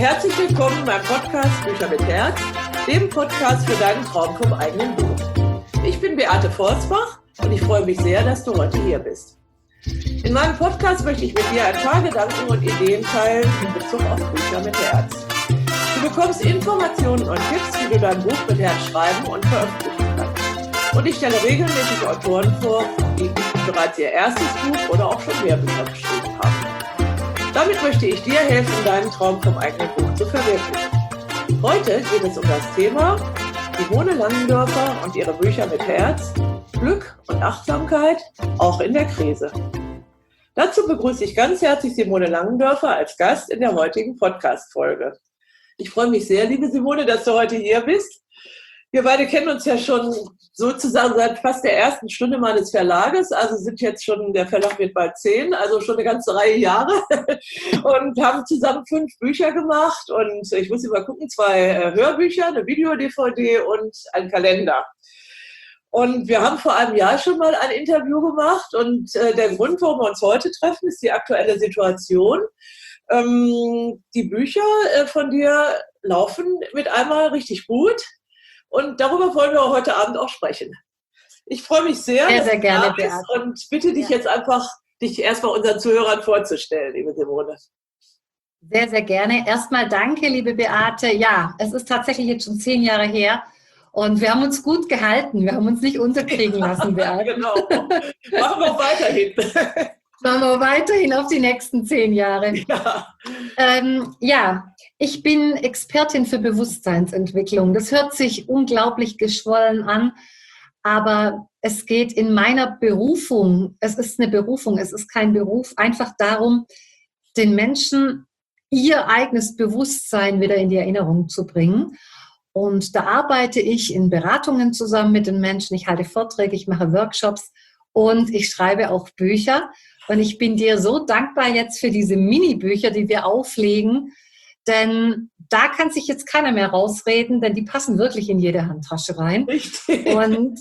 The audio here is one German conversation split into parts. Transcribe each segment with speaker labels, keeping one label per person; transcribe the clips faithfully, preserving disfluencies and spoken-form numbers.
Speaker 1: herzlich willkommen beim Podcast Bücher mit Herz, dem Podcast für deinen Traum vom eigenen Buch. Ich bin Beate Forsbach und ich freue mich sehr, dass du heute hier bist. In meinem Podcast möchte ich mit dir ein paar Gedanken und Ideen teilen in Bezug auf Bücher mit Herz. Du bekommst Informationen und Tipps, wie du dein Buch mit Herz schreiben und veröffentlichen kannst. Und ich stelle regelmäßig Autoren vor, die bereits ihr erstes Buch oder auch schon mehr Bücher geschrieben haben. Damit möchte ich dir helfen, deinen Traum vom eigenen Buch zu verwirklichen. Heute geht es um das Thema Simone Langendörfer und ihre Bücher mit Herz, Glück und Achtsamkeit, auch in der Krise. Dazu begrüße ich ganz herzlich Simone Langendörfer als Gast in der heutigen Podcast-Folge. Ich freue mich sehr, liebe Simone, dass du heute hier bist. Wir beide kennen uns ja schon sozusagen seit fast der ersten Stunde meines Verlages, also sind jetzt schon, der Verlag wird bald zehn, also schon eine ganze Reihe Jahre und haben zusammen fünf Bücher gemacht und ich muss mal gucken, zwei Hörbücher, eine Video-D V D und ein Kalender. Und wir haben vor einem Jahr schon mal ein Interview gemacht und äh, der Grund, warum wir uns heute treffen, ist die aktuelle Situation. Ähm, die Bücher äh, von dir laufen mit einmal richtig gut. Und darüber wollen wir heute Abend auch sprechen. Ich freue mich sehr,
Speaker 2: sehr, sehr gerne,
Speaker 1: dass du da bist und bitte dich ja. jetzt einfach, dich erstmal unseren Zuhörern vorzustellen, liebe Simone.
Speaker 2: Sehr, sehr gerne. Erstmal danke, liebe Beate. Ja, es ist tatsächlich jetzt schon zehn Jahre her und wir haben uns gut gehalten. Wir haben uns nicht unterkriegen lassen, Beate.
Speaker 1: Genau. Machen wir auch weiterhin.
Speaker 2: Machen wir weiterhin auf die nächsten zehn Jahre.
Speaker 1: Ja.
Speaker 2: Ähm, ja, ich bin Expertin für Bewusstseinsentwicklung. Das hört sich unglaublich geschwollen an, aber es geht in meiner Berufung, es ist eine Berufung, es ist kein Beruf, einfach darum, den Menschen ihr eigenes Bewusstsein wieder in die Erinnerung zu bringen. Und da arbeite ich in Beratungen zusammen mit den Menschen. Ich halte Vorträge, ich mache Workshops und ich schreibe auch Bücher. Und ich bin dir so dankbar jetzt für diese Mini-Bücher, die wir auflegen, denn da kann sich jetzt keiner mehr rausreden, denn die passen wirklich in jede Handtasche rein.
Speaker 1: Richtig.
Speaker 2: Und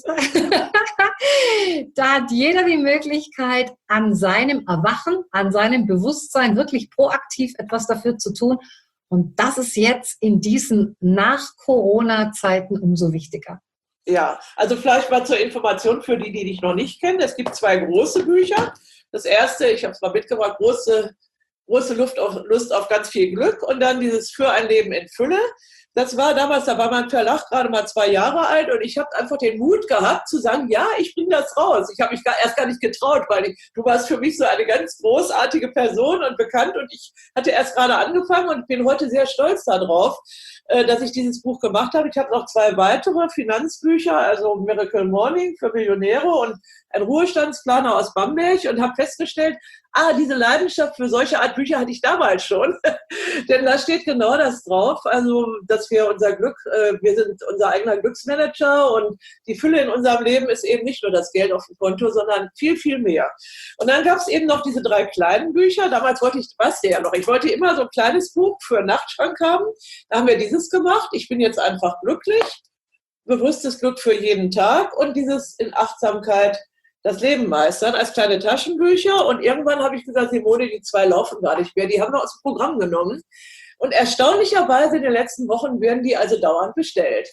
Speaker 2: da hat jeder die Möglichkeit, an seinem Erwachen, an seinem Bewusstsein wirklich proaktiv etwas dafür zu tun. Und das ist jetzt in diesen Nach-Corona-Zeiten umso wichtiger.
Speaker 1: Ja, also vielleicht mal zur Information für die, die dich noch nicht kennen. Es gibt zwei große Bücher. Das erste, ich habe es mal mitgebracht, große, große Lust auf, Lust auf ganz viel Glück und dann dieses Für ein Leben in Fülle. Das war damals, da war mein Verlag gerade mal zwei Jahre alt und ich habe einfach den Mut gehabt zu sagen, ja, ich bringe das raus. Ich habe mich gar, erst gar nicht getraut, weil ich, du warst für mich so eine ganz großartige Person und bekannt und ich hatte erst gerade angefangen und bin heute sehr stolz darauf, dass ich dieses Buch gemacht habe. Ich habe noch zwei weitere Finanzbücher, also Miracle Morning für Millionäre und ein Ruhestandsplaner aus Bamberg und habe festgestellt, ah, diese Leidenschaft für solche Art Bücher hatte ich damals schon. Denn da steht genau das drauf, also dass wir unser Glück, äh, wir sind unser eigener Glücksmanager und die Fülle in unserem Leben ist eben nicht nur das Geld auf dem Konto, sondern viel, viel mehr. Und dann gab es eben noch diese drei kleinen Bücher. Damals wollte ich, weißt du ja noch, ich wollte immer so ein kleines Buch für einen Nachtschrank haben. Da haben wir dieses gemacht. Ich bin jetzt einfach glücklich. Bewusstes Glück für jeden Tag und dieses in Achtsamkeit das Leben meistern als kleine Taschenbücher. Und irgendwann habe ich gesagt, Simone, die zwei laufen gar nicht mehr. Die haben wir aus dem Programm genommen. Und erstaunlicherweise in den letzten Wochen werden die also dauernd bestellt.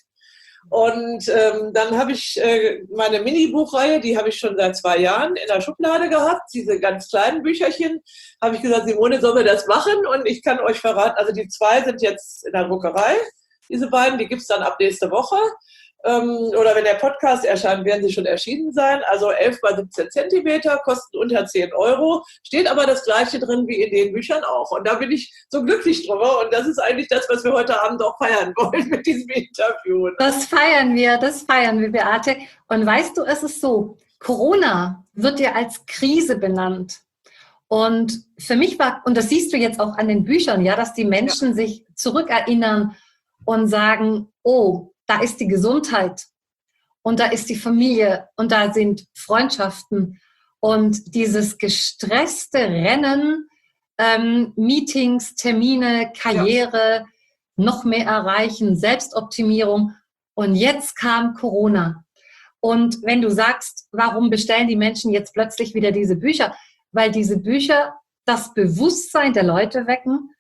Speaker 1: Und ähm, dann habe ich äh, meine Mini-Buchreihe, die habe ich schon seit zwei Jahren in der Schublade gehabt. Diese ganz kleinen Bücherchen, habe ich gesagt, Simone, sollen wir das machen? Und ich kann euch verraten, also die zwei sind jetzt in der Druckerei. Diese beiden, die gibt es dann ab nächste Woche. Ähm, oder wenn der Podcast erscheint, werden sie schon erschienen sein. Also elf mal siebzehn Zentimeter, kosten unter zehn Euro. Steht aber das Gleiche drin wie in den Büchern auch. Und da bin ich so glücklich drüber. Und das ist eigentlich das, was wir heute Abend auch feiern wollen mit diesem Interview.
Speaker 2: Das feiern wir, das feiern wir, Beate. Und weißt du, es ist so, Corona wird ja als Krise benannt. Und für mich war, und das siehst du jetzt auch an den Büchern, ja, dass die Menschen ja. sich zurückerinnern und sagen, oh, da ist die Gesundheit und da ist die Familie und da sind Freundschaften und dieses gestresste Rennen, ähm, Meetings, Termine, Karriere, ja. noch mehr erreichen, Selbstoptimierung und jetzt kam Corona. Und wenn du sagst, warum bestellen die Menschen jetzt plötzlich wieder diese Bücher? Weil diese Bücher das Bewusstsein der Leute wecken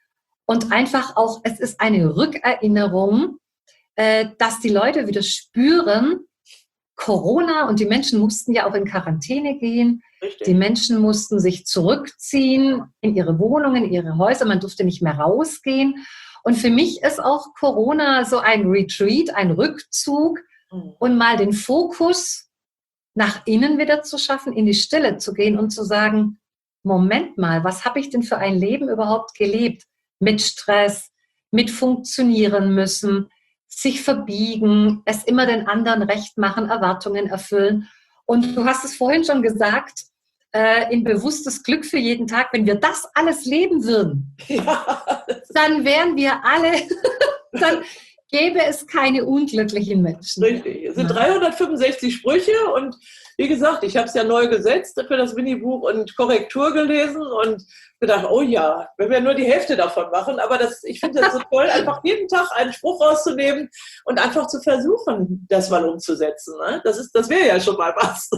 Speaker 2: Und einfach auch, es ist eine Rückerinnerung, äh, dass die Leute wieder spüren, Corona, und die Menschen mussten ja auch in Quarantäne gehen.
Speaker 1: Richtig.
Speaker 2: Die Menschen mussten sich zurückziehen in ihre Wohnungen, in ihre Häuser. Man durfte nicht mehr rausgehen. Und für mich ist auch Corona so ein Retreat, ein Rückzug mhm. und mal den Fokus nach innen wieder zu schaffen, in die Stille zu gehen und zu sagen, Moment mal, was habe ich denn für ein Leben überhaupt gelebt? Mit Stress, mit funktionieren müssen, sich verbiegen, es immer den anderen recht machen, Erwartungen erfüllen. Und du hast es vorhin schon gesagt, äh, in bewusstes Glück für jeden Tag, wenn wir das alles leben würden, ja. dann wären wir alle, dann gäbe es keine unglücklichen Menschen.
Speaker 1: Richtig, es sind dreihundertfünfundsechzig Sprüche und wie gesagt, ich habe es ja neu gesetzt für das Winnie-Buch und Korrektur gelesen und gedacht, oh ja, wenn wir nur die Hälfte davon machen, aber das, ich finde das so toll, einfach jeden Tag einen Spruch rauszunehmen und einfach zu versuchen, das mal umzusetzen. Ne? Das ist, das wäre ja schon mal was.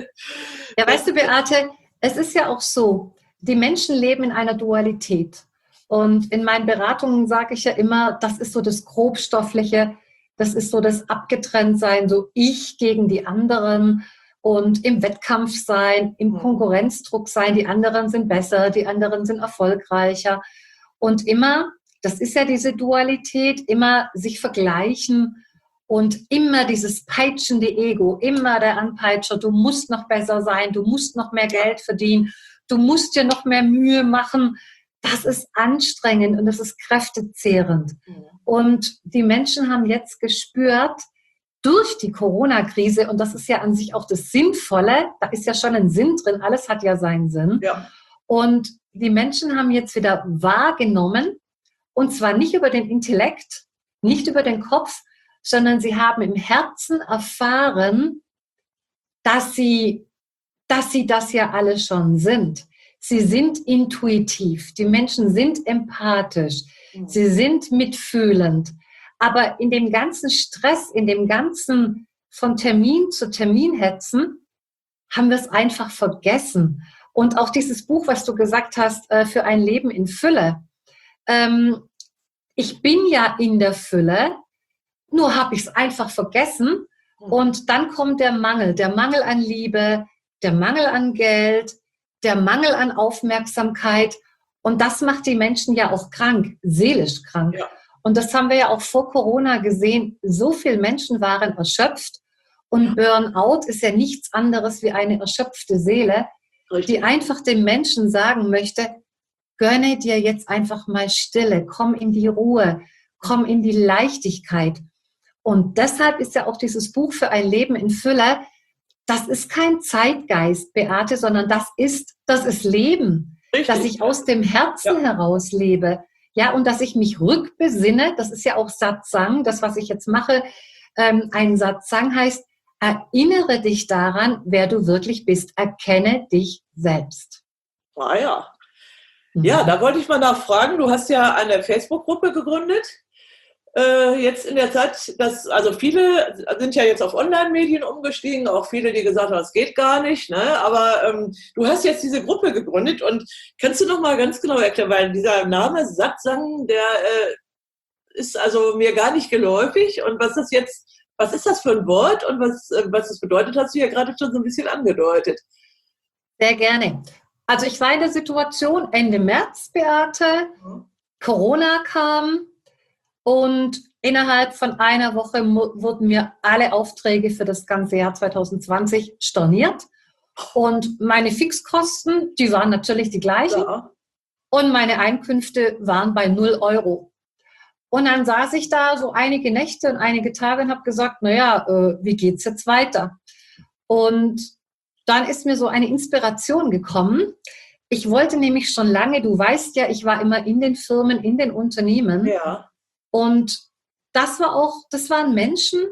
Speaker 2: Ja, weißt du, Beate, es ist ja auch so, die Menschen leben in einer Dualität. Und in meinen Beratungen sage ich ja immer, das ist so das Grobstoffliche, das ist so das Abgetrenntsein, so ich gegen die anderen und im Wettkampf sein, im Konkurrenzdruck sein, die anderen sind besser, die anderen sind erfolgreicher. Und immer, das ist ja diese Dualität, immer sich vergleichen und immer dieses peitschende Ego, immer der Anpeitscher, du musst noch besser sein, du musst noch mehr Geld verdienen, du musst dir noch mehr Mühe machen. Das ist anstrengend und das ist kräftezehrend. Mhm. Und die Menschen haben jetzt gespürt, durch die Corona-Krise, und das ist ja an sich auch das Sinnvolle, da ist ja schon ein Sinn drin, alles hat ja seinen Sinn.
Speaker 1: Ja.
Speaker 2: Und die Menschen haben jetzt wieder wahrgenommen, und zwar nicht über den Intellekt, nicht über den Kopf, sondern sie haben im Herzen erfahren, dass sie, dass sie das ja alle schon sind. Sie sind intuitiv, die Menschen sind empathisch, mhm. sie sind mitfühlend. Aber in dem ganzen Stress, in dem ganzen von Termin zu Termin hetzen, haben wir es einfach vergessen. Und auch dieses Buch, was du gesagt hast, für ein Leben in Fülle. Ähm, ich bin ja in der Fülle, nur habe ich es einfach vergessen. Und dann kommt der Mangel, der Mangel an Liebe, der Mangel an Geld, der Mangel an Aufmerksamkeit. Und das macht die Menschen ja auch krank, seelisch krank. Ja. Und das haben wir ja auch vor Corona gesehen. So viele Menschen waren erschöpft. Und Burnout ist ja nichts anderes wie eine erschöpfte Seele, Richtig. Die einfach dem Menschen sagen möchte, gönne dir jetzt einfach mal Stille, komm in die Ruhe, komm in die Leichtigkeit. Und deshalb ist ja auch dieses Buch für ein Leben in Fülle, das ist kein Zeitgeist, Beate, sondern das ist, das ist Leben. Richtig. Dass ich aus dem Herzen ja. heraus lebe. Ja, und dass ich mich rückbesinne, das ist ja auch Satsang, das, was ich jetzt mache. Ähm, ein Satsang heißt, erinnere dich daran, wer du wirklich bist. Erkenne dich selbst.
Speaker 1: Ah ja. Mhm. Ja, da wollte ich mal nachfragen. Du hast ja eine Facebook-Gruppe gegründet. Äh, jetzt in der Zeit, dass, also viele sind ja jetzt auf Online-Medien umgestiegen, auch viele, die gesagt haben, das geht gar nicht, ne? Aber ähm, du hast jetzt diese Gruppe gegründet und kannst du noch mal ganz genau erklären, weil dieser Name Satsang, der äh, ist also mir gar nicht geläufig und was ist jetzt, was ist das für ein Wort und was, äh, was es bedeutet, hast du ja gerade schon so ein bisschen angedeutet.
Speaker 2: Sehr gerne. Also ich war in der Situation Ende März, Beate, mhm. Corona kam. Und innerhalb von einer Woche wurden mir alle Aufträge für das ganze Jahr zwanzig zwanzig storniert. Und meine Fixkosten, die waren natürlich die gleichen. Ja. Und meine Einkünfte waren bei null Euro. Und dann saß ich da so einige Nächte und einige Tage und habe gesagt, naja, äh, wie geht's jetzt weiter? Und dann ist mir so eine Inspiration gekommen. Ich wollte nämlich schon lange, du weißt ja, ich war immer in den Firmen, in den Unternehmen.
Speaker 1: Ja.
Speaker 2: Und das war auch, das waren Menschen,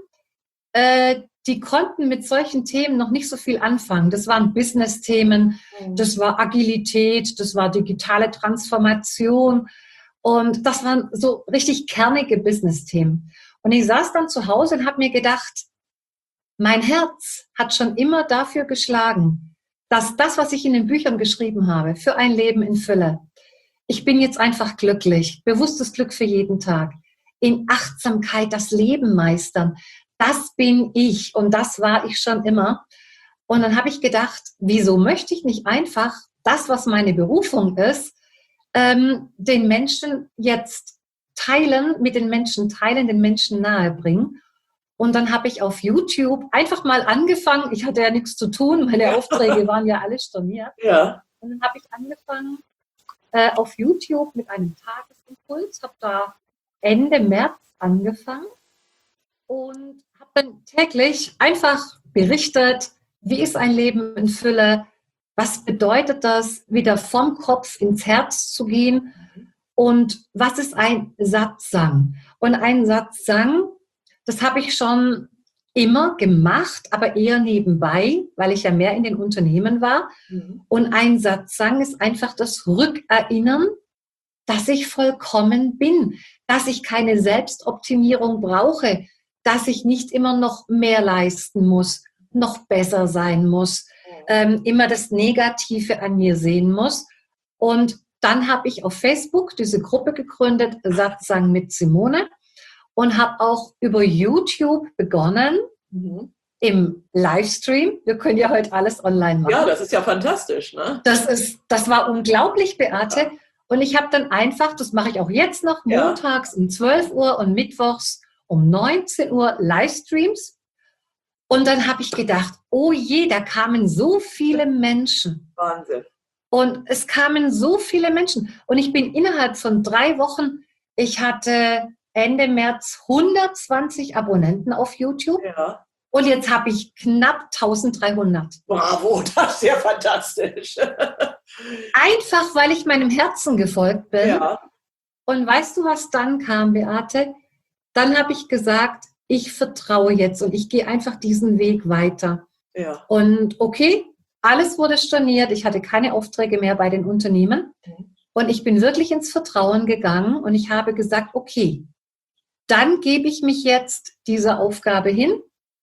Speaker 2: äh, die konnten mit solchen Themen noch nicht so viel anfangen. Das waren Business-Themen, mhm. das war Agilität, das war digitale Transformation und das waren so richtig kernige Business-Themen. Und ich saß dann zu Hause und habe mir gedacht, mein Herz hat schon immer dafür geschlagen, dass das, was ich in den Büchern geschrieben habe, für ein Leben in Fülle, ich bin jetzt einfach glücklich. Bewusstes Glück für jeden Tag. In Achtsamkeit das Leben meistern. Das bin ich und das war ich schon immer. Und dann habe ich gedacht, wieso möchte ich nicht einfach das, was meine Berufung ist, ähm, den Menschen jetzt teilen, mit den Menschen teilen, den Menschen nahebringen. Und dann habe ich auf YouTube einfach mal angefangen. Ich hatte ja nichts zu tun, meine Aufträge waren ja alle storniert.
Speaker 1: Ja.
Speaker 2: Und dann habe ich angefangen äh, auf YouTube mit einem Tagesimpuls, habe da Ende März angefangen und habe dann täglich einfach berichtet, wie ist ein Leben in Fülle, was bedeutet das, wieder vom Kopf ins Herz zu gehen und was ist ein Satsang? Und ein Satsang, das habe ich schon immer gemacht, aber eher nebenbei, weil ich ja mehr in den Unternehmen war. Mhm. Und ein Satsang ist einfach das Rückerinnern, dass ich vollkommen bin, dass ich keine Selbstoptimierung brauche, dass ich nicht immer noch mehr leisten muss, noch besser sein muss, ähm, immer das Negative an mir sehen muss. Und dann habe ich auf Facebook diese Gruppe gegründet, Satsang mit Simone, und habe auch über YouTube begonnen, mhm. im Livestream. Wir können ja heute alles online machen.
Speaker 1: Ja, das ist ja fantastisch, ne?
Speaker 2: Das ist, das war unglaublich, Beate. Ja. Und ich habe dann einfach, das mache ich auch jetzt noch, montags ja. um zwölf Uhr und mittwochs um neunzehn Uhr Livestreams. Und dann habe ich gedacht, oh je, da kamen so viele Menschen.
Speaker 1: Wahnsinn.
Speaker 2: Und es kamen so viele Menschen. Und ich bin innerhalb von drei Wochen, ich hatte Ende März hundertzwanzig Abonnenten auf YouTube. Ja. Und jetzt habe ich knapp eintausenddreihundert.
Speaker 1: Bravo, das ist ja fantastisch.
Speaker 2: Einfach, weil ich meinem Herzen gefolgt bin. Ja. Und weißt du, was dann kam, Beate? Dann habe ich gesagt, ich vertraue jetzt und ich gehe einfach diesen Weg weiter. Ja. Und okay, alles wurde storniert. Ich hatte keine Aufträge mehr bei den Unternehmen. Mhm. Und ich bin wirklich ins Vertrauen gegangen und ich habe gesagt, okay, dann gebe ich mich jetzt dieser Aufgabe hin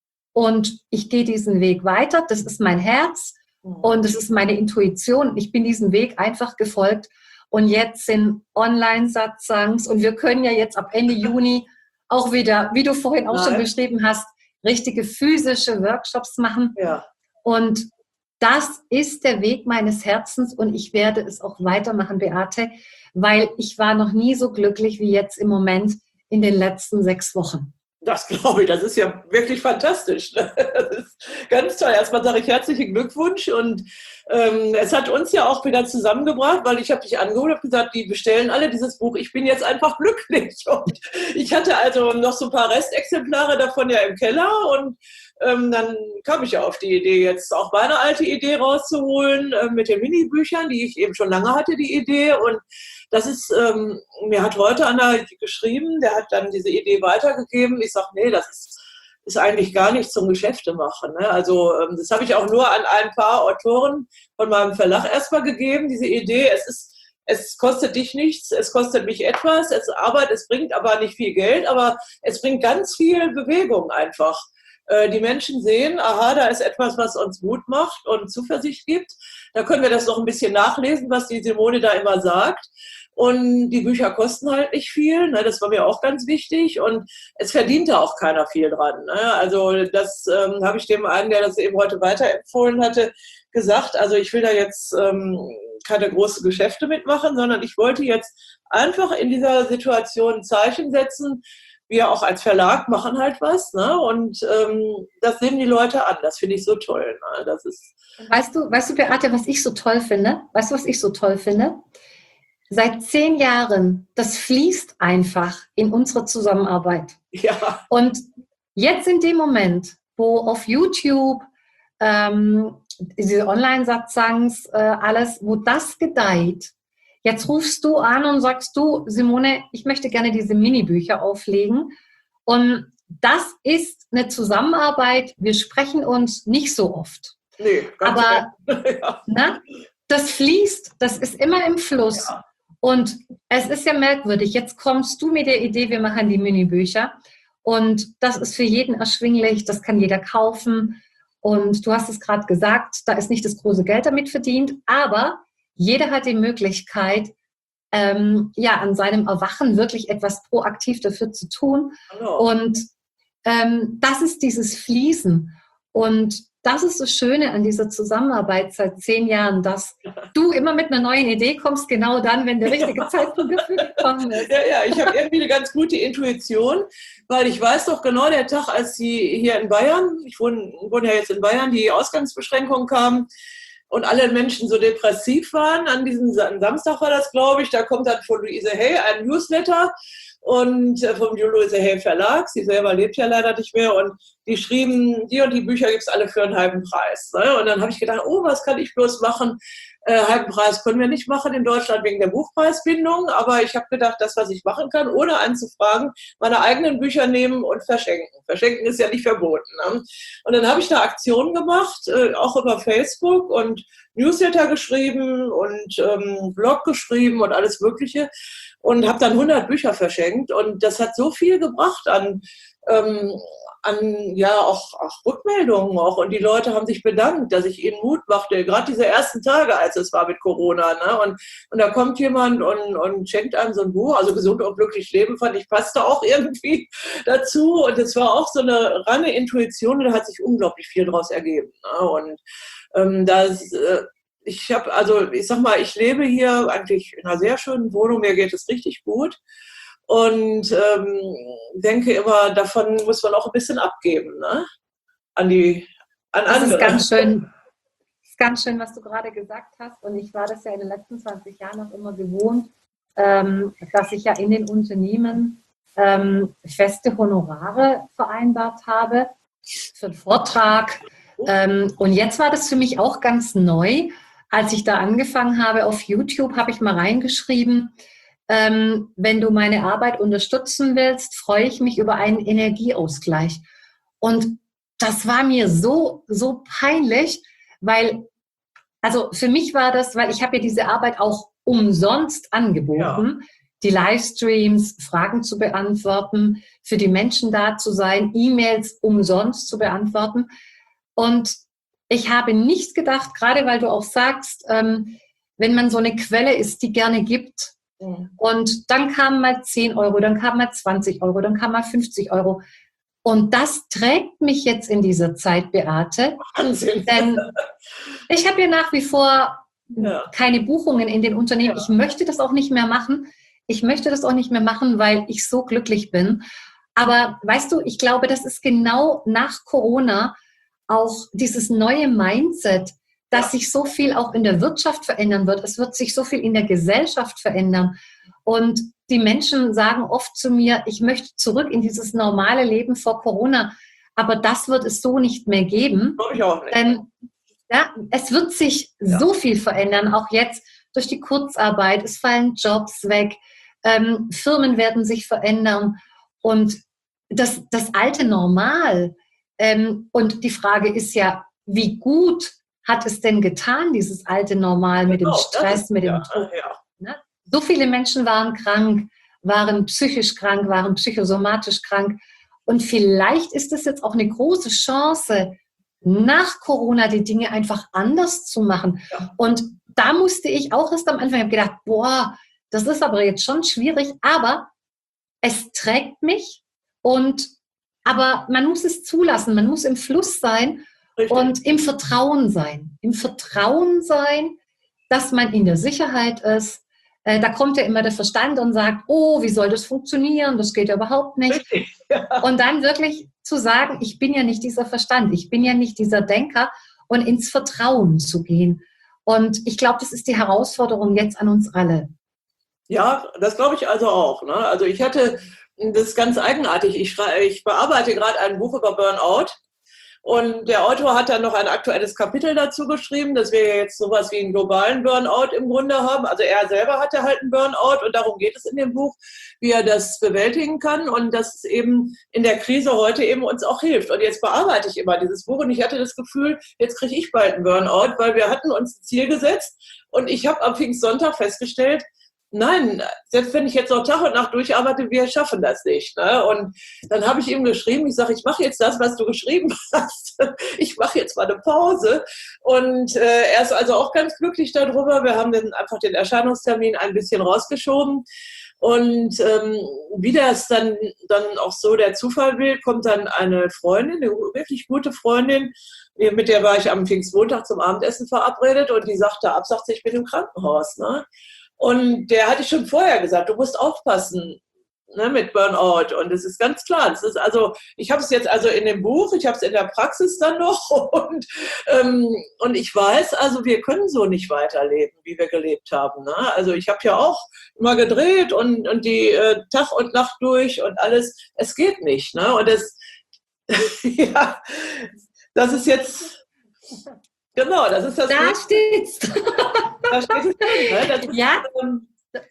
Speaker 2: und ich gehe diesen Weg weiter. Das ist mein Herz und das ist meine Intuition. Ich bin diesem Weg einfach gefolgt und jetzt sind Online-Satsangs und wir können ja jetzt ab Ende Juni auch wieder, wie du vorhin auch Nein. schon beschrieben hast, richtige physische Workshops machen. Ja. Und das ist der Weg meines Herzens und ich werde es auch weitermachen, Beate, weil ich war noch nie so glücklich wie jetzt im Moment in den letzten sechs Wochen.
Speaker 1: Das glaube ich, das ist ja wirklich fantastisch. Das ist ganz toll. Erstmal sage ich herzlichen Glückwunsch und ähm, es hat uns ja auch wieder zusammengebracht, weil ich habe dich angeholt und gesagt, die bestellen alle dieses Buch. Ich bin jetzt einfach glücklich. Und ich hatte also noch so ein paar Restexemplare davon ja im Keller und ähm, dann kam ich ja auf die Idee, jetzt auch meine alte Idee rauszuholen äh, mit den Minibüchern, die ich eben schon lange hatte, die Idee. Und das ist, ähm, mir hat heute einer geschrieben, der hat dann diese Idee weitergegeben. Ich sage, nee, das ist, ist eigentlich gar nicht zum Geschäfte machen. Ne? Also ähm, das habe ich auch nur an ein paar Autoren von meinem Verlag erstmal gegeben, diese Idee. Es ist, es kostet dich nichts, es kostet mich etwas, es Arbeit, es bringt aber nicht viel Geld, aber es bringt ganz viel Bewegung einfach. Äh, die Menschen sehen, aha, da ist etwas, was uns Mut macht und Zuversicht gibt. Da können wir das noch ein bisschen nachlesen, was die Simone da immer sagt. Und die Bücher kosten halt nicht viel, ne? Das war mir auch ganz wichtig. Und es verdient da auch keiner viel dran. Ne? Also das ähm, habe ich dem einen, der das eben heute weiterempfohlen hatte, gesagt. Also ich will da jetzt ähm, keine großen Geschäfte mitmachen, sondern ich wollte jetzt einfach in dieser Situation ein Zeichen setzen. Wir auch als Verlag machen halt was. Ne? Und ähm, das nehmen die Leute an. Das finde ich so toll. Ne? Das ist
Speaker 2: weißt du, weißt du, Beate, was ich so toll finde? Weißt du, was ich so toll finde? Seit zehn Jahren, das fließt einfach in unsere Zusammenarbeit. Ja. Und jetzt in dem Moment, wo auf YouTube ähm, diese Online-Satzangs, äh, alles, wo das gedeiht, jetzt rufst du an und sagst du, Simone, ich möchte gerne diese Minibücher auflegen. Und das ist eine Zusammenarbeit, wir sprechen uns nicht so oft.
Speaker 1: Nee, ganz
Speaker 2: aber ja. ne, das fließt, das ist immer im Fluss. Ja. Und es ist ja merkwürdig, jetzt kommst du mit der Idee, wir machen die Minibücher und das ist für jeden erschwinglich, das kann jeder kaufen und du hast es gerade gesagt, da ist nicht das große Geld damit verdient, aber jeder hat die Möglichkeit, ähm, ja, an seinem Erwachen wirklich etwas proaktiv dafür zu tun.
Speaker 1: Genau.
Speaker 2: Und ähm, das ist dieses Fließen. Und das ist das Schöne an dieser Zusammenarbeit seit zehn Jahren, dass du immer mit einer neuen Idee kommst, genau dann, wenn der richtige ja. Zeitpunkt dafür gekommen ist.
Speaker 1: Ja, ja, ich habe irgendwie eine ganz gute Intuition, weil ich weiß doch genau, der Tag, als sie hier in Bayern, ich wohne, wohne ja jetzt in Bayern, die Ausgangsbeschränkungen kamen und alle Menschen so depressiv waren, an diesem Samstag war das, glaube ich, da kommt dann von Louise Hay ein Newsletter, und vom Louise Hay Verlag, sie selber lebt ja leider nicht mehr, und die schrieben, die und die Bücher gibt es alle für einen halben Preis. Ne? Und dann habe ich gedacht, oh, was kann ich bloß machen? Äh, halben Preis können wir nicht machen in Deutschland wegen der Buchpreisbindung, aber ich habe gedacht, das, was ich machen kann, ohne anzufragen, meine eigenen Bücher nehmen und verschenken. Verschenken ist ja nicht verboten. Ne? Und dann habe ich da Aktionen gemacht, äh, auch über Facebook, und Newsletter geschrieben und ähm, Blog geschrieben und alles Mögliche, und habe dann hundert Bücher verschenkt, und das hat so viel gebracht an, ähm, an ja auch, auch Rückmeldungen auch, und die Leute haben sich bedankt, dass ich ihnen Mut machte, gerade diese ersten Tage, als es war mit Corona, ne? und, und da kommt jemand und, und schenkt einem so ein Buch, also Gesund und glücklich leben, fand ich, passte auch irgendwie dazu, und es war auch so eine reine Intuition, und da hat sich unglaublich viel daraus ergeben, ne? Und ähm, das äh, Ich habe, also ich sag mal, ich lebe hier eigentlich in einer sehr schönen Wohnung, mir geht es richtig gut, und ähm, denke immer, davon muss man auch ein bisschen abgeben, ne? An die, an
Speaker 2: das
Speaker 1: andere.
Speaker 2: Ist ganz schön, das ist ganz schön, was du gerade gesagt hast, und ich war das ja in den letzten zwanzig Jahren auch immer gewohnt, ähm, dass ich ja in den Unternehmen ähm, feste Honorare vereinbart habe für einen Vortrag, ähm, und jetzt war das für mich auch ganz neu. Als ich da angefangen habe auf YouTube, habe ich mal reingeschrieben, ähm, wenn du meine Arbeit unterstützen willst, freue ich mich über einen Energieausgleich. Und das war mir so, so peinlich, weil, also für mich war das, weil ich habe ja diese Arbeit auch umsonst angeboten, ja. Die Livestreams, Fragen zu beantworten, für die Menschen da zu sein, E-Mails umsonst zu beantworten. Und ich habe nicht gedacht, gerade weil du auch sagst, ähm, wenn man so eine Quelle ist, die gerne gibt, mhm. und dann kamen mal zehn Euro, dann kamen mal zwanzig Euro, dann kamen mal fünfzig Euro. Und das trägt mich jetzt in dieser Zeit, Beate. Wahnsinn. Denn ich habe ja nach wie vor ja. keine Buchungen in den Unternehmen. Ja. Ich möchte das auch nicht mehr machen. Ich möchte das auch nicht mehr machen, weil ich so glücklich bin. Aber weißt du, ich glaube, das ist genau nach Corona auch dieses neue Mindset, dass sich so viel auch in der Wirtschaft verändern wird. Es wird sich so viel in der Gesellschaft verändern. Und die Menschen sagen oft zu mir, ich möchte zurück in dieses normale Leben vor Corona. Aber das wird es so nicht mehr geben.
Speaker 1: Glaube ich auch nicht.
Speaker 2: Denn ja, es wird sich ja. so viel verändern, auch jetzt durch die Kurzarbeit. Es fallen Jobs weg. Ähm, Firmen werden sich verändern. Und das, das alte Normal. Ähm, und die Frage ist ja, wie gut hat es denn getan, dieses alte Normal mit genau, dem Stress, ist, mit dem
Speaker 1: ja,
Speaker 2: Druck?
Speaker 1: Ja.
Speaker 2: Ne? So viele Menschen waren krank, waren psychisch krank, waren psychosomatisch krank. Und vielleicht ist es jetzt auch eine große Chance, nach Corona die Dinge einfach anders zu machen. Ja. Und da musste ich auch erst am Anfang, ich habe gedacht, boah, das ist aber jetzt schon schwierig, aber es trägt mich, und aber man muss es zulassen, man muss im Fluss sein. Richtig. Und im Vertrauen sein. Im Vertrauen sein, dass man in der Sicherheit ist. Äh, da kommt ja immer der Verstand und sagt, oh, wie soll das funktionieren? Das geht ja überhaupt nicht. Ja. Und dann wirklich zu sagen, ich bin ja nicht dieser Verstand, ich bin ja nicht dieser Denker, und ins Vertrauen zu gehen. Und ich glaube, das ist die Herausforderung jetzt an uns alle.
Speaker 1: Ja, das glaube ich also auch. Ne? Also ich hatte, das ist ganz eigenartig, ich, ich bearbeite gerade ein Buch über Burnout. Und der Autor hat dann noch ein aktuelles Kapitel dazu geschrieben, dass wir jetzt sowas wie einen globalen Burnout im Grunde haben. Also er selber hatte halt einen Burnout, und darum geht es in dem Buch, wie er das bewältigen kann, und dass es eben in der Krise heute eben uns auch hilft. Und jetzt bearbeite ich immer dieses Buch, und ich hatte das Gefühl, jetzt kriege ich bald einen Burnout, weil wir hatten uns ein Ziel gesetzt, und ich habe am Pfingstsonntag festgestellt, nein, selbst wenn ich jetzt noch Tag und Nacht durcharbeite, wir schaffen das nicht. Ne? Und dann habe ich ihm geschrieben, ich sage, ich mache jetzt das, was du geschrieben hast. Ich mache jetzt mal eine Pause. Und äh, er ist also auch ganz glücklich darüber. Wir haben dann einfach den Erscheinungstermin ein bisschen rausgeschoben. Und ähm, wie das dann, dann auch so der Zufall will, kommt dann eine Freundin, eine wirklich gute Freundin, mit der war ich am Pfingstmontag zum Abendessen verabredet und die sagte ab, sagt sie, ich bin im Krankenhaus. Ne? Und der hatte ich schon vorher gesagt, du musst aufpassen, ne, mit Burnout. Und es ist ganz klar, das ist also, ich habe es jetzt also in dem Buch, ich habe es in der Praxis dann noch und, ähm, und ich weiß, also wir können so nicht weiterleben, wie wir gelebt haben. Ne? Also ich habe ja auch immer gedreht und, und die äh, Tag und Nacht durch und alles, es geht nicht. Ne? Und das, ja, das ist jetzt, genau, das ist das.
Speaker 2: Da steht's.
Speaker 1: Da steht es drin, ne? Das ist,
Speaker 2: ja,
Speaker 1: ähm,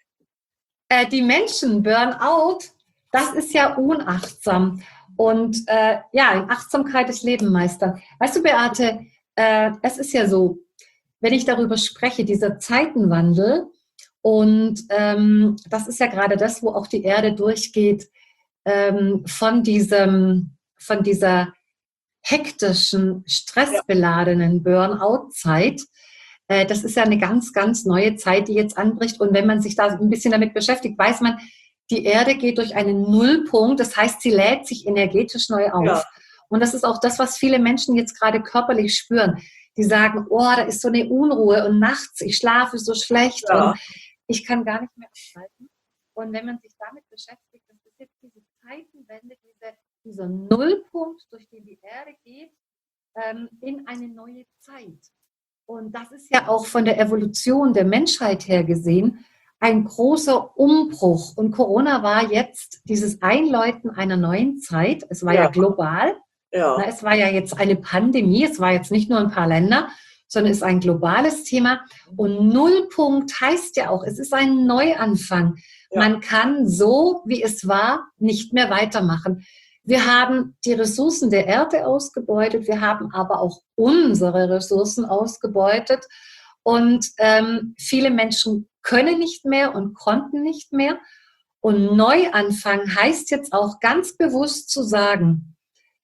Speaker 2: äh, die Menschen, Burnout, das ist ja unachtsam. Und äh, ja, in Achtsamkeit das Leben meistern. Weißt du, Beate, äh, es ist ja so, wenn ich darüber spreche, dieser Zeitenwandel, und ähm, das ist ja gerade das, wo auch die Erde durchgeht, ähm, von diesem, von dieser hektischen, stressbeladenen Burnout-Zeit. Äh, das ist ja eine ganz, ganz neue Zeit, die jetzt anbricht. Und wenn man sich da ein bisschen damit beschäftigt, weiß man, die Erde geht durch einen Nullpunkt. Das heißt, sie lädt sich energetisch neu auf. Ja. Und das ist auch das, was viele Menschen jetzt gerade körperlich spüren. Die sagen, oh, da ist so eine Unruhe und nachts, ich schlafe so schlecht ja. und ich kann gar nicht mehr abschalten. Und wenn man sich damit beschäftigt, das ist jetzt diese Zeitenwende, diese, dieser Nullpunkt, durch den die Erde geht, ähm, in eine neue Zeit. Und das ist ja auch von der Evolution der Menschheit her gesehen ein großer Umbruch. Und Corona war jetzt dieses Einläuten einer neuen Zeit. Es war ja, ja global. Ja. Na, es war ja jetzt eine Pandemie. Es war jetzt nicht nur ein paar Länder, sondern es ist ein globales Thema. Und Nullpunkt heißt ja auch, es ist ein Neuanfang. Ja. Man kann so, wie es war, nicht mehr weitermachen. Wir haben die Ressourcen der Erde ausgebeutet. Wir haben aber auch unsere Ressourcen ausgebeutet. Und ähm, viele Menschen können nicht mehr und konnten nicht mehr. Und Neuanfang heißt jetzt auch ganz bewusst zu sagen,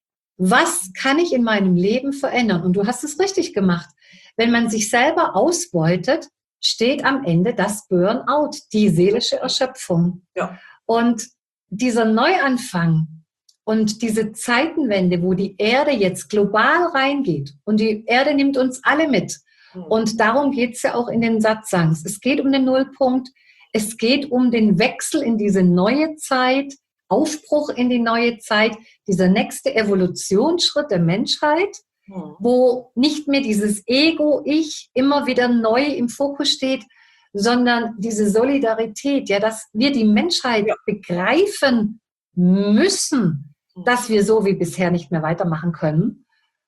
Speaker 2: was kann ich in meinem Leben verändern? Und du hast es richtig gemacht. Wenn man sich selber ausbeutet, steht am Ende das Burnout, die seelische Erschöpfung. Ja. Und dieser Neuanfang und diese Zeitenwende, wo die Erde jetzt global reingeht und die Erde nimmt uns alle mit. Und darum geht es ja auch in den Satsangs. Es geht um den Nullpunkt, es geht um den Wechsel in diese neue Zeit, Aufbruch in die neue Zeit, dieser nächste Evolutionsschritt der Menschheit, ja. wo nicht mehr dieses Ego-Ich immer wieder neu im Fokus steht, sondern diese Solidarität, ja, dass wir die Menschheit ja. begreifen müssen, dass wir so wie bisher nicht mehr weitermachen können.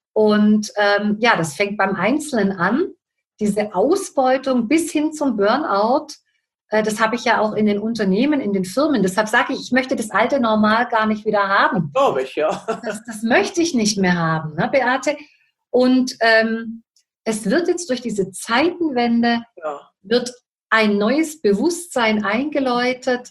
Speaker 2: Und ähm, ja, das fängt beim Einzelnen an, diese Ausbeutung bis hin zum Burnout. Äh, das habe ich ja auch in den Unternehmen, in den Firmen. Deshalb sage ich, ich möchte das alte Normal gar nicht wieder haben.
Speaker 1: Glaube ich, ja.
Speaker 2: Das, das möchte ich nicht mehr haben, ne, Beate? Und ähm, es wird jetzt durch diese Zeitenwende, ja. wird ein neues Bewusstsein eingeläutet.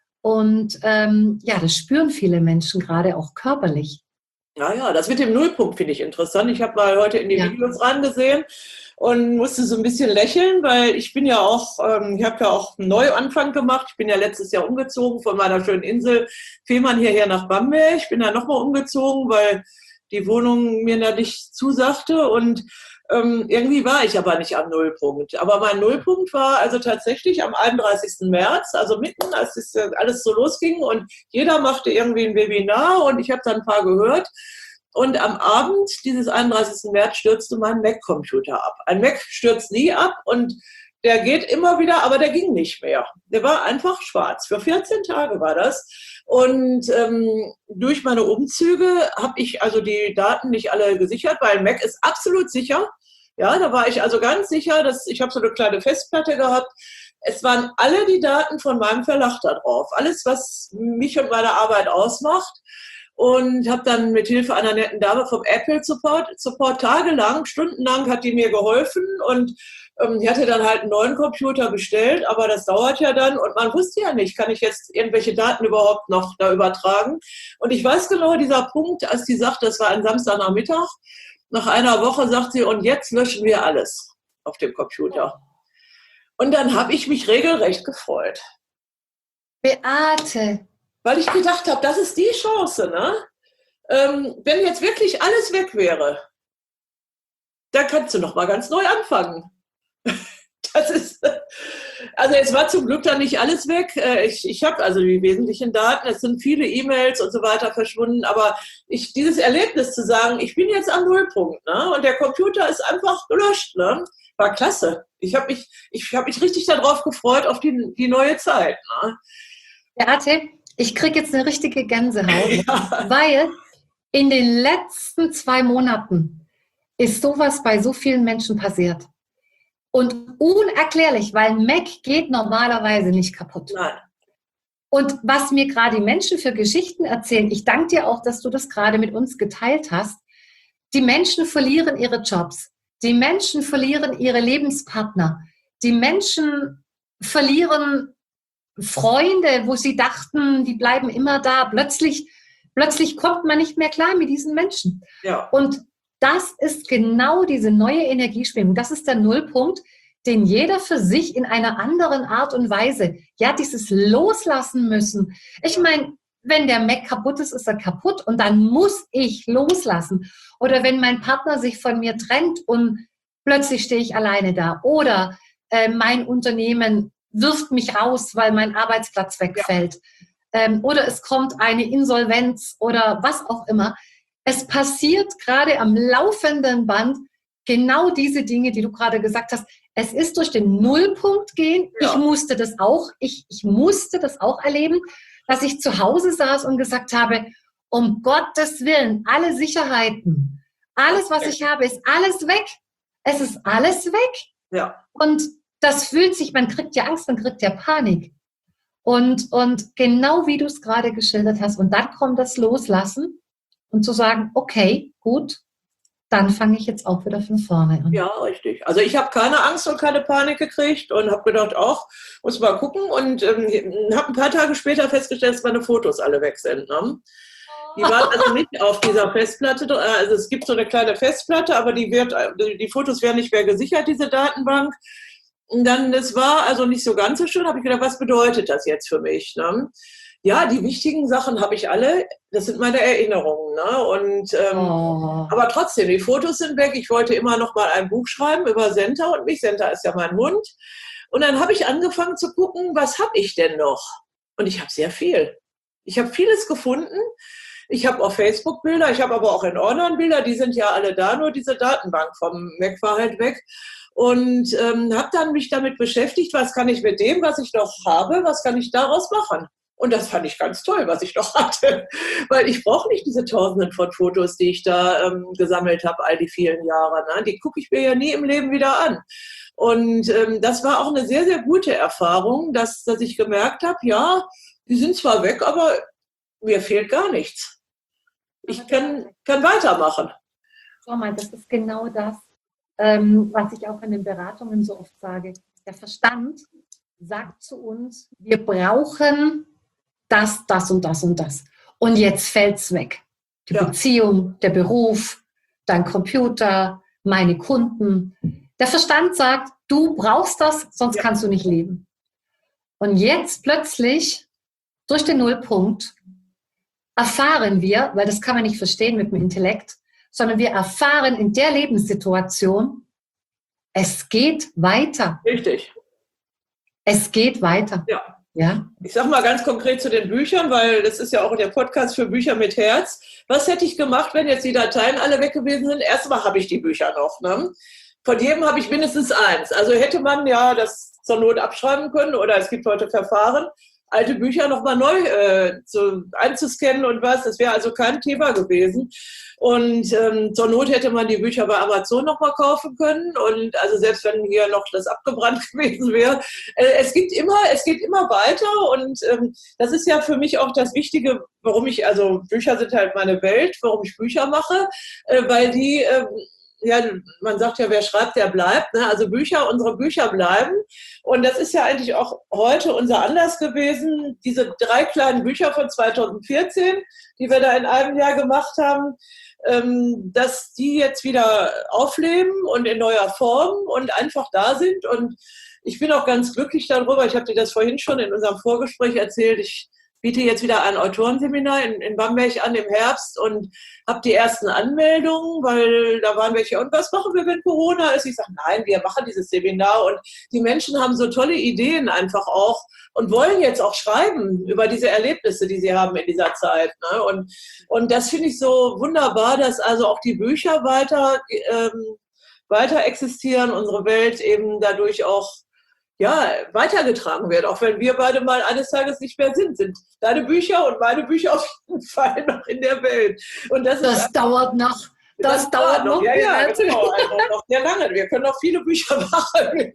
Speaker 2: Und ähm, ja, das spüren viele Menschen gerade auch körperlich.
Speaker 1: Naja, das mit dem Nullpunkt finde ich interessant. Ich habe mal heute in die ja. Videos reingesehen und musste so ein bisschen lächeln, weil ich bin ja auch, ähm, ich habe ja auch einen Neuanfang gemacht. Ich bin ja letztes Jahr umgezogen von meiner schönen Insel Fehmarn hierher nach Bamberg. Ich bin da nochmal umgezogen, weil die Wohnung mir da nicht zusagte und ähm, irgendwie war ich aber nicht am Nullpunkt. Aber mein Nullpunkt war also tatsächlich am einunddreißigsten März, also mitten, als das alles so losging und jeder machte irgendwie ein Webinar und ich habe dann ein paar gehört. Und am Abend dieses einunddreißigsten März stürzte mein Mac-Computer ab. Ein Mac stürzt nie ab und der geht immer wieder, aber der ging nicht mehr. Der war einfach schwarz. Für vierzehn Tage war das. Und ähm, durch meine Umzüge habe ich also die Daten nicht alle gesichert, weil Mac ist absolut sicher. Ja, da war ich also ganz sicher, dass ich habe so eine kleine Festplatte gehabt. Es waren alle die Daten von meinem Verlag da drauf. Alles, was mich und meine Arbeit ausmacht. Und habe dann mit Hilfe einer netten Dame vom Apple Support, Support tagelang, stundenlang hat die mir geholfen und Ähm, ich hatte dann halt einen neuen Computer bestellt, aber das dauert ja dann und man wusste ja nicht, kann ich jetzt irgendwelche Daten überhaupt noch da übertragen? Und ich weiß genau, dieser Punkt, als die sagte, das war ein Samstagnachmittag, nach einer Woche sagt sie, und jetzt löschen wir alles auf dem Computer. Und dann habe ich mich regelrecht gefreut.
Speaker 2: Beate.
Speaker 1: Weil ich gedacht habe, das ist die Chance, ne? Ähm, wenn jetzt wirklich alles weg wäre, dann kannst du noch mal ganz neu anfangen. Das ist, also es war zum Glück dann nicht alles weg. Ich, ich habe also die wesentlichen Daten, es sind viele E-Mails und so weiter verschwunden, aber ich, dieses Erlebnis zu sagen, ich bin jetzt am Nullpunkt, ne? Und der Computer ist einfach gelöscht, ne? War klasse. Ich habe mich, ich hab mich richtig darauf gefreut, auf die, die neue Zeit. Ne?
Speaker 2: Beate, ich kriege jetzt eine richtige Gänsehaut,
Speaker 1: ja.
Speaker 2: weil in den letzten zwei Monaten ist sowas bei so vielen Menschen passiert. Und unerklärlich, weil Mac geht normalerweise nicht kaputt.
Speaker 1: Nein.
Speaker 2: Und was mir gerade die Menschen für Geschichten erzählen, ich danke dir auch, dass du das gerade mit uns geteilt hast, die Menschen verlieren ihre Jobs, die Menschen verlieren ihre Lebenspartner, die Menschen verlieren Freunde, wo sie dachten, die bleiben immer da. Plötzlich, plötzlich kommt man nicht mehr klar mit diesen Menschen.
Speaker 1: Ja.
Speaker 2: Und das ist genau diese neue Energieschwingung. Das ist der Nullpunkt, den jeder für sich in einer anderen Art und Weise, ja, dieses Loslassen müssen. Ich meine, wenn der Mac kaputt ist, ist er kaputt und dann muss ich loslassen. Oder wenn mein Partner sich von mir trennt und plötzlich stehe ich alleine da. Oder äh, mein Unternehmen wirft mich raus, weil mein Arbeitsplatz wegfällt. Ja. Ähm, oder es kommt eine Insolvenz oder was auch immer. Es passiert gerade am laufenden Band genau diese Dinge, die du gerade gesagt hast. Es ist durch den Nullpunkt gehen. Ja. Ich musste das auch, ich, ich musste das auch erleben, dass ich zu Hause saß und gesagt habe, um Gottes Willen, alle Sicherheiten, alles, was ich habe, ist alles weg. Es ist alles weg.
Speaker 1: Ja.
Speaker 2: Und das fühlt sich, man kriegt ja Angst, man kriegt ja Panik. Und, und genau wie du es gerade geschildert hast. Und dann kommt das Loslassen und zu sagen, okay, gut, dann fange ich jetzt auch wieder von vorne an.
Speaker 1: Ja, richtig. Also ich habe keine Angst und keine Panik gekriegt und habe gedacht, auch muss mal gucken. Und ähm, habe ein paar Tage später festgestellt, dass meine Fotos alle weg sind. Ne? Die waren also nicht auf dieser Festplatte. Also es gibt so eine kleine Festplatte, aber die, wird, die Fotos werden nicht mehr gesichert, diese Datenbank. Und dann, das war also nicht so ganz so schön, habe ich gedacht, was bedeutet das jetzt für mich? Ne? Ja, die wichtigen Sachen habe ich alle, das sind meine Erinnerungen. Ne? Und, ähm, oh. Aber trotzdem, die Fotos sind weg. Ich wollte immer noch mal ein Buch schreiben über Senta und mich. Senta ist ja mein Hund. Und dann habe ich angefangen zu gucken, was habe ich denn noch? Und ich habe sehr viel. Ich habe vieles gefunden. Ich habe auf Facebook Bilder, ich habe aber auch in Ordnern Bilder, die sind ja alle da, nur diese Datenbank vom Mac war halt weg. Und ähm, habe dann mich damit beschäftigt, was kann ich mit dem, was ich noch habe, was kann ich daraus machen? Und das fand ich ganz toll, was ich noch hatte, weil ich brauche nicht diese Tausenden von Fotos, die ich da ähm, gesammelt habe, all die vielen Jahre. Ne? Die gucke ich mir ja nie im Leben wieder an. Und ähm, das war auch eine sehr, sehr gute Erfahrung, dass, dass ich gemerkt habe, ja, die sind zwar weg, aber mir fehlt gar nichts. Ich kann, kann weitermachen.
Speaker 2: Schau mal, das ist genau das, ähm, was ich auch in den Beratungen so oft sage. Der Verstand sagt zu uns, wir brauchen das, das und das und das. Und jetzt fällt es weg. Die ja. Beziehung, der Beruf, dein Computer, meine Kunden. Der Verstand sagt, du brauchst das, sonst ja. kannst du nicht leben. Und jetzt plötzlich, durch den Nullpunkt, erfahren wir, weil das kann man nicht verstehen mit dem Intellekt, sondern wir erfahren in der Lebenssituation, es geht weiter.
Speaker 1: Richtig.
Speaker 2: Es geht weiter.
Speaker 1: Ja.
Speaker 2: Ja.
Speaker 1: Ich sage mal ganz konkret zu den Büchern, weil das ist ja auch der Podcast für Bücher mit Herz. Was hätte ich gemacht, wenn jetzt die Dateien alle weg gewesen sind? Erstmal habe ich die Bücher noch. Ne? Von jedem habe ich mindestens eins. Also hätte man ja das zur Not abschreiben können oder es gibt heute Verfahren, alte Bücher nochmal neu äh, zu, einzuscannen und was. Das wäre also kein Thema gewesen. Und ähm, zur Not hätte man die Bücher bei Amazon nochmal kaufen können. Und also selbst wenn hier noch das abgebrannt gewesen wäre, äh, es gibt immer, es geht immer weiter. Und ähm, das ist ja für mich auch das Wichtige, warum ich, also Bücher sind halt meine Welt, warum ich Bücher mache, äh, weil die äh, ja, man sagt ja, wer schreibt, der bleibt. Ne? Also Bücher, unsere Bücher bleiben. Und das ist ja eigentlich auch heute unser Anlass gewesen, diese drei kleinen Bücher von zweitausendvierzehn, die wir da in einem Jahr gemacht haben, ähm, dass die jetzt wieder aufleben und in neuer Form und einfach da sind. Und ich bin auch ganz glücklich darüber. Ich habe dir das vorhin schon in unserem Vorgespräch erzählt. Ich biete jetzt wieder ein Autorenseminar in, in Bamberg an im Herbst und habe die ersten Anmeldungen, weil da waren welche, und was machen wir, wenn Corona ist? Ich sage, nein, wir machen dieses Seminar, und die Menschen haben so tolle Ideen einfach auch und wollen jetzt auch schreiben über diese Erlebnisse, die sie haben in dieser Zeit. Ne? Und, und das finde ich so wunderbar, dass also auch die Bücher weiter, ähm, weiter existieren, unsere Welt eben dadurch auch ja, weitergetragen wird, auch wenn wir beide mal eines Tages nicht mehr sind, sind deine Bücher und meine Bücher auf jeden Fall noch in der Welt. Und das,
Speaker 2: das
Speaker 1: ist
Speaker 2: dauert noch. Das, das dauert noch.
Speaker 1: Ja, ja, genau. Also noch sehr lange. Wir können noch viele Bücher machen.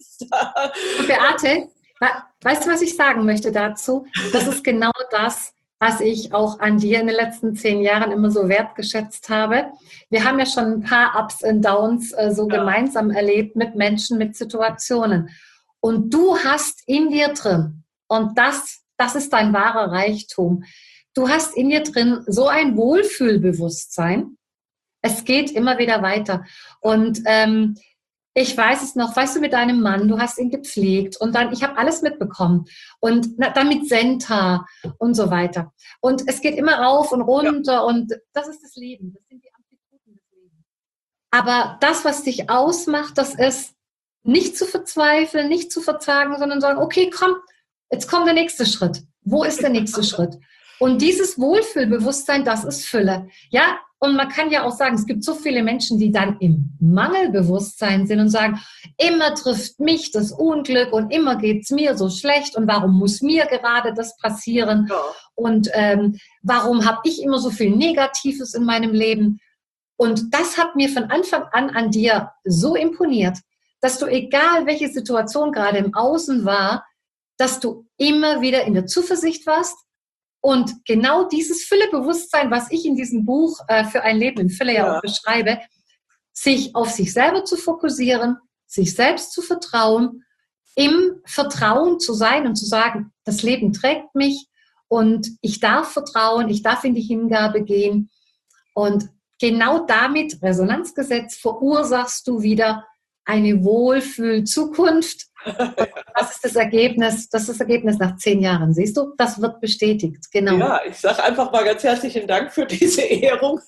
Speaker 2: Beate, weißt du, was ich sagen möchte dazu? Das ist genau das, was ich auch an dir in den letzten zehn Jahren immer so wertgeschätzt habe. Wir haben ja schon ein paar Ups und Downs äh, so ja. gemeinsam erlebt mit Menschen, mit Situationen. Und du hast in dir drin, und das, das ist dein wahrer Reichtum, du hast in dir drin so ein Wohlfühlbewusstsein. Es geht immer wieder weiter. Und ähm, ich weiß es noch, weißt du, mit deinem Mann, du hast ihn gepflegt und dann, ich habe alles mitbekommen. Und na, dann mit Senta und so weiter. Und es geht immer rauf und runter ja. und das ist das Leben. Das sind die Amplituden des Lebens. Aber das, was dich ausmacht, das ist, nicht zu verzweifeln, nicht zu verzagen, sondern sagen, okay, komm, jetzt kommt der nächste Schritt. Wo ist der nächste Schritt? Und dieses Wohlfühlbewusstsein, das ist Fülle. Ja, und man kann ja auch sagen, es gibt so viele Menschen, die dann im Mangelbewusstsein sind und sagen, immer trifft mich das Unglück und immer geht's mir so schlecht und warum muss mir gerade das passieren? Ja. Und ähm, warum habe ich immer so viel Negatives in meinem Leben? Und das hat mir von Anfang an an dir so imponiert, dass du, egal welche Situation gerade im Außen war, dass du immer wieder in der Zuversicht warst und genau dieses Füllebewusstsein, was ich in diesem Buch äh, für ein Leben in Fülle ja, ja auch beschreibe, sich auf sich selber zu fokussieren, sich selbst zu vertrauen, im Vertrauen zu sein und zu sagen, das Leben trägt mich und ich darf vertrauen, ich darf in die Hingabe gehen, und genau damit, Resonanzgesetz, verursachst du wieder eine Wohlfühl-Zukunft. Das ist das Ergebnis, das ist das Ergebnis nach zehn Jahren. Siehst du, das wird bestätigt. Genau.
Speaker 1: Ja, ich sage einfach mal ganz herzlichen Dank für diese Ehrung.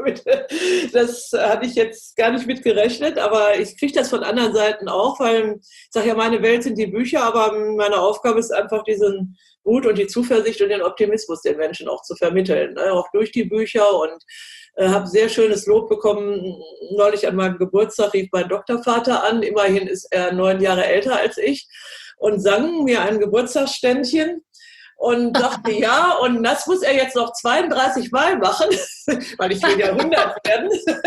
Speaker 1: Das hatte ich jetzt gar nicht mit gerechnet, aber ich kriege das von anderen Seiten auch, weil ich sage ja, meine Welt sind die Bücher, aber meine Aufgabe ist einfach, diesen Mut und die Zuversicht und den Optimismus den Menschen auch zu vermitteln, ne? Auch durch die Bücher, und äh, habe sehr schönes Lob bekommen. Neulich an meinem Geburtstag rief mein Doktorvater an, immerhin ist er neun Jahre älter als ich, und sang mir ein Geburtstagsständchen und dachte, ja, und das muss er jetzt noch zweiunddreißig Mal machen, weil ich will ja hundert werden.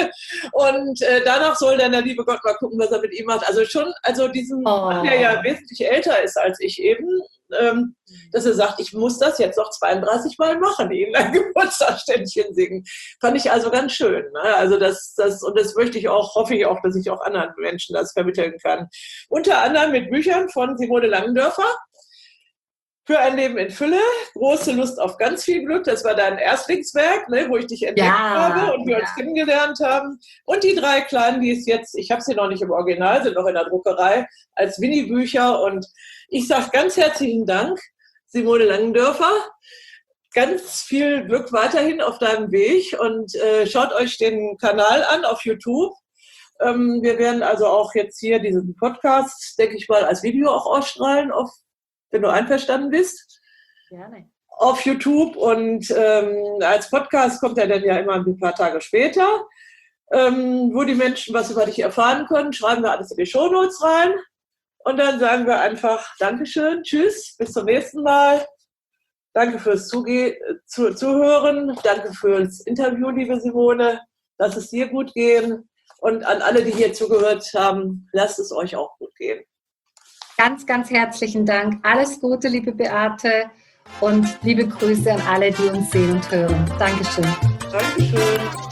Speaker 1: Und äh, danach soll dann der liebe Gott mal gucken, was er mit ihm macht. Also schon, also diesen
Speaker 2: oh.
Speaker 1: Mann, der ja wesentlich älter ist als ich eben, ähm, dass er sagt, ich muss das jetzt noch zweiunddreißig Mal machen, ihm ein Geburtstagsständchen singen. Fand ich also ganz schön. Ne? Also das, das, und das möchte ich auch, hoffe ich auch, dass ich auch anderen Menschen das vermitteln kann. Unter anderem mit Büchern von Simone Langendörfer. Für ein Leben in Fülle, große Lust auf ganz viel Glück. Das war dein Erstlingswerk, ne, wo ich dich entdeckt ja, habe und wir ja. uns kennengelernt haben. Und die drei kleinen, die es jetzt, ich habe sie noch nicht im Original, sind noch in der Druckerei, als Winnie-Bücher. Und ich sage ganz herzlichen Dank, Simone Langendörfer. Ganz viel Glück weiterhin auf deinem Weg und äh, schaut euch den Kanal an auf YouTube. Ähm, wir werden also auch jetzt hier diesen Podcast, denke ich mal, als Video auch ausstrahlen, auf wenn du einverstanden bist.
Speaker 2: Gerne.
Speaker 1: Auf YouTube, und ähm, als Podcast kommt er dann ja immer ein paar Tage später, ähm, wo die Menschen was über dich erfahren können. Schreiben wir alles in die Shownotes rein und dann sagen wir einfach Dankeschön, tschüss, bis zum nächsten Mal. Danke fürs Zuge- zu- Zuhören, danke fürs Interview, liebe Simone. Lass es dir gut gehen, und an alle, die hier zugehört haben, lasst es euch auch gut gehen.
Speaker 2: Ganz, ganz herzlichen Dank. Alles Gute, liebe Beate, und liebe Grüße an alle, die uns sehen und hören. Dankeschön.
Speaker 1: Dankeschön.